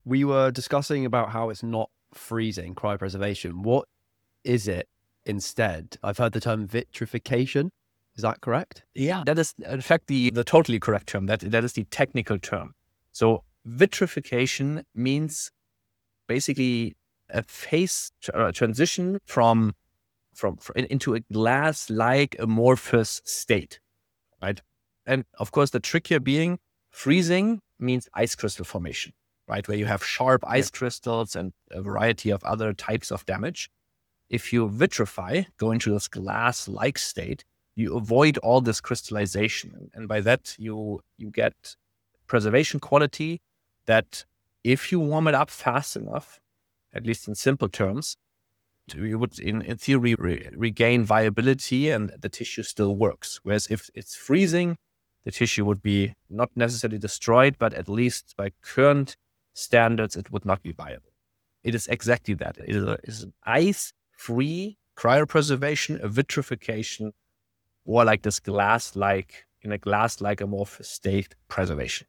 We were discussing about how it's not freezing, cryopreservation. What is it instead? I've heard the term vitrification. Is that correct? Yeah, that is in fact the totally correct term. That is the technical term. So vitrification means basically a phase transition from into a glass-like amorphous state, right? And of course, the trick here being freezing means ice crystal formation, right? Where you have sharp Yeah. ice crystals and a variety of other types of damage. If you vitrify, go into this glass-like state, you avoid all this crystallization. And by that, you get preservation quality that if you warm it up fast enough, at least in simple terms, you would, in theory, regain viability and the tissue still works. Whereas if it's freezing, the tissue would be not necessarily destroyed, but at least by current standards, it would not be viable. It is exactly that. It is an ice-free cryopreservation, a vitrification, or like this in a glass-like amorphous state preservation.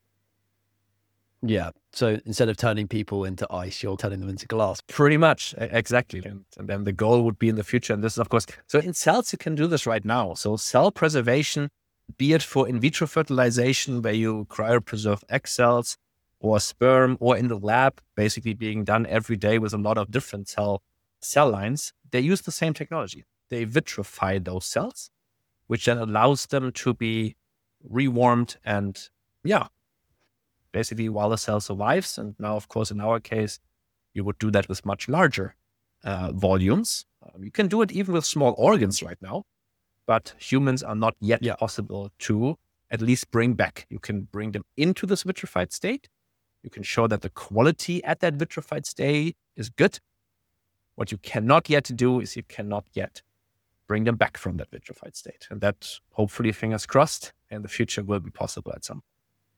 Yeah. So instead of turning people into ice, you're turning them into glass. Pretty much, exactly. And then the goal would be in the future. And this is, of course, so in cells, you can do this right now. So cell preservation, be it for in vitro fertilization, where you cryopreserve egg cells or sperm, or in the lab, basically being done every day with a lot of different cell lines, they use the same technology. They vitrify those cells, which then allows them to be rewarmed and, basically while the cell survives. And now, of course, in our case, you would do that with much larger volumes. You can do it even with small organs right now, but humans are not yet possible to at least bring back. You can bring them into this vitrified state. You can show that the quality at that vitrified state is good. What you cannot yet do is you cannot yet bring them back from that vitrified state. And that, hopefully, fingers crossed, in the future will be possible at some point.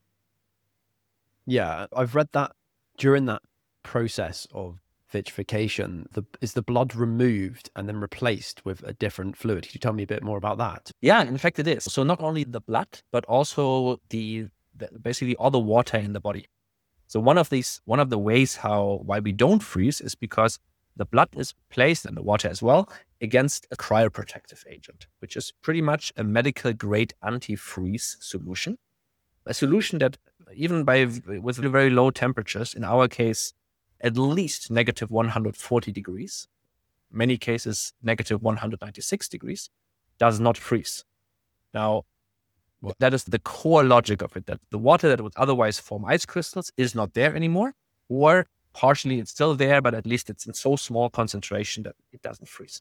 Yeah, I've read that during that process of vitrification, is the blood removed and then replaced with a different fluid? Could you tell me a bit more about that? Yeah, in fact, it is. So not only the blood, but also basically all the water in the body. So one of the ways why we don't freeze is because the blood is placed, and the water as well, against a cryoprotective agent, which is pretty much a medical grade antifreeze solution. A solution that even with very low temperatures, in our case, at least negative 140 degrees, many cases negative 196 degrees, does not freeze. Now, that is the core logic of it, that the water that would otherwise form ice crystals is not there anymore, or partially it's still there, but at least it's in so small concentration that it doesn't freeze.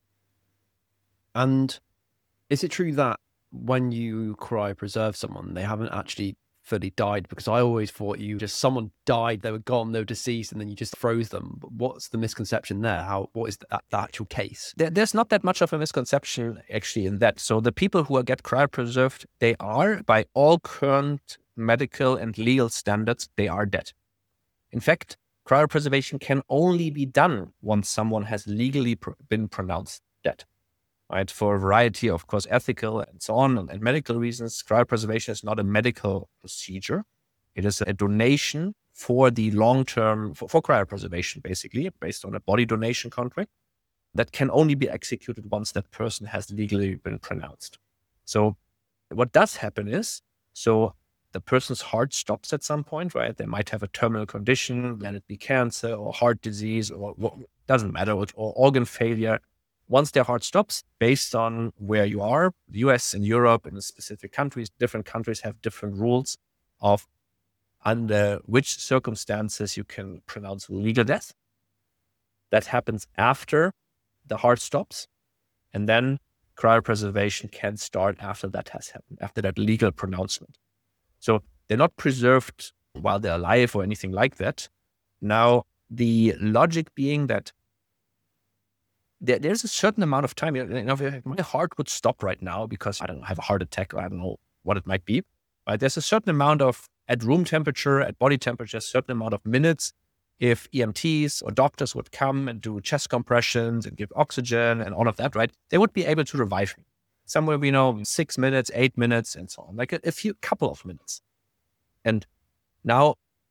And is it true that when you cryopreserve someone, they haven't actually fully died? Because I always thought someone died, they were gone, they were deceased, and then you just froze them. But what's the misconception there? What is the actual case? There's not that much of a misconception actually in that. So the people who get cryopreserved, they are, by all current medical and legal standards, they are dead. In fact, cryopreservation can only be done once someone has legally been pronounced dead. Right? For a variety of course, ethical and so on and medical reasons, cryopreservation is not a medical procedure. It is a donation for the long-term, for cryopreservation, basically, based on a body donation contract that can only be executed once that person has legally been pronounced. So what does happen is, the person's heart stops at some point, right? They might have a terminal condition, let it be cancer or heart disease or doesn't matter, or organ failure. Once their heart stops, based on where you are, the US and Europe and specific countries, different countries have different rules of under which circumstances you can pronounce legal death. That happens after the heart stops. And then cryopreservation can start after that has happened, after that legal pronouncement. So they're not preserved while they're alive or anything like that. Now, the logic being that there's a certain amount of time, if my heart would stop right now because I don't know, have a heart attack, or I don't know what it might be, right? There's a certain amount of, at room temperature, at body temperature, a certain amount of minutes, if EMTs or doctors would come and do chest compressions and give oxygen and all of that, right? They would be able to revive me. Somewhere, 6 minutes, 8 minutes, and so on, like a couple of minutes. And now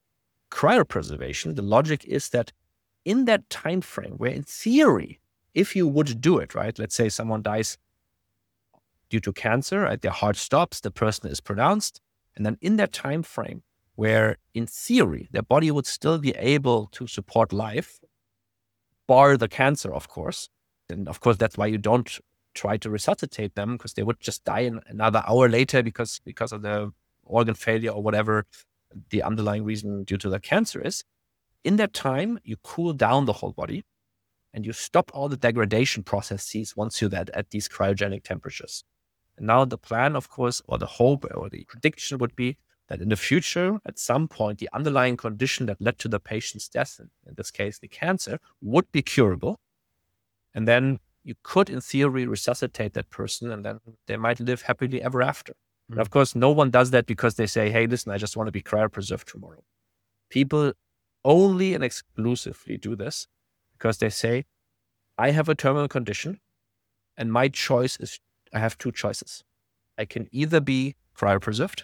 cryopreservation, the logic is that in that time frame where in theory, if you would do it, right, let's say someone dies due to cancer, right, their heart stops, the person is pronounced, and then in that time frame where in theory their body would still be able to support life, bar the cancer, of course, then of course that's why you don't try to resuscitate them, because they would just die in another hour later because of the organ failure or whatever the underlying reason due to the cancer is. In that time, you cool down the whole body and you stop all the degradation processes once you're at these cryogenic temperatures. And now the plan, of course, or the hope or the prediction would be that in the future, at some point, the underlying condition that led to the patient's death, in this case, the cancer, would be curable. And then you could, in theory, resuscitate that person, and then they might live happily ever after. And of course, no one does that because they say, hey, listen, I just want to be cryopreserved tomorrow. People only and exclusively do this because they say, I have a terminal condition and my choice is, I have two choices. I can either be cryopreserved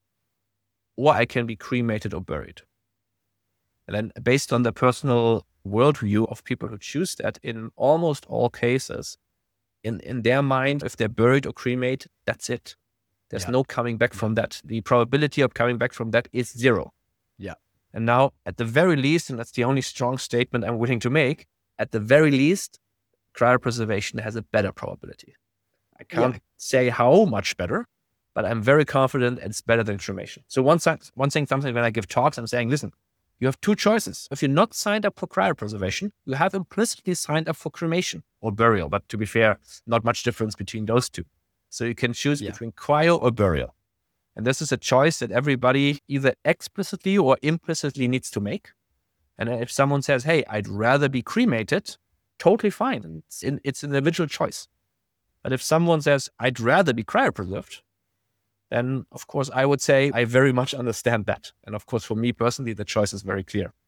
or I can be cremated or buried. And then based on the personal worldview of people who choose that, in almost all cases, in their mind, if they're buried or cremated, that's it. There's no coming back from that. The probability of coming back from that is zero. Yeah. And now, at the very least, and that's the only strong statement I'm willing to make, at the very least, cryopreservation has a better probability. I can't say how much better, but I'm very confident it's better than cremation. So something when I give talks, I'm saying, listen, you have two choices. If you're not signed up for cryopreservation, you have implicitly signed up for cremation or burial. But to be fair, not much difference between those two. So you can choose between cryo or burial. And this is a choice that everybody either explicitly or implicitly needs to make. And if someone says, hey, I'd rather be cremated, totally fine. It's an individual choice. But if someone says, I'd rather be cryopreserved, then of course I would say I very much understand that. And of course, for me personally, the choice is very clear.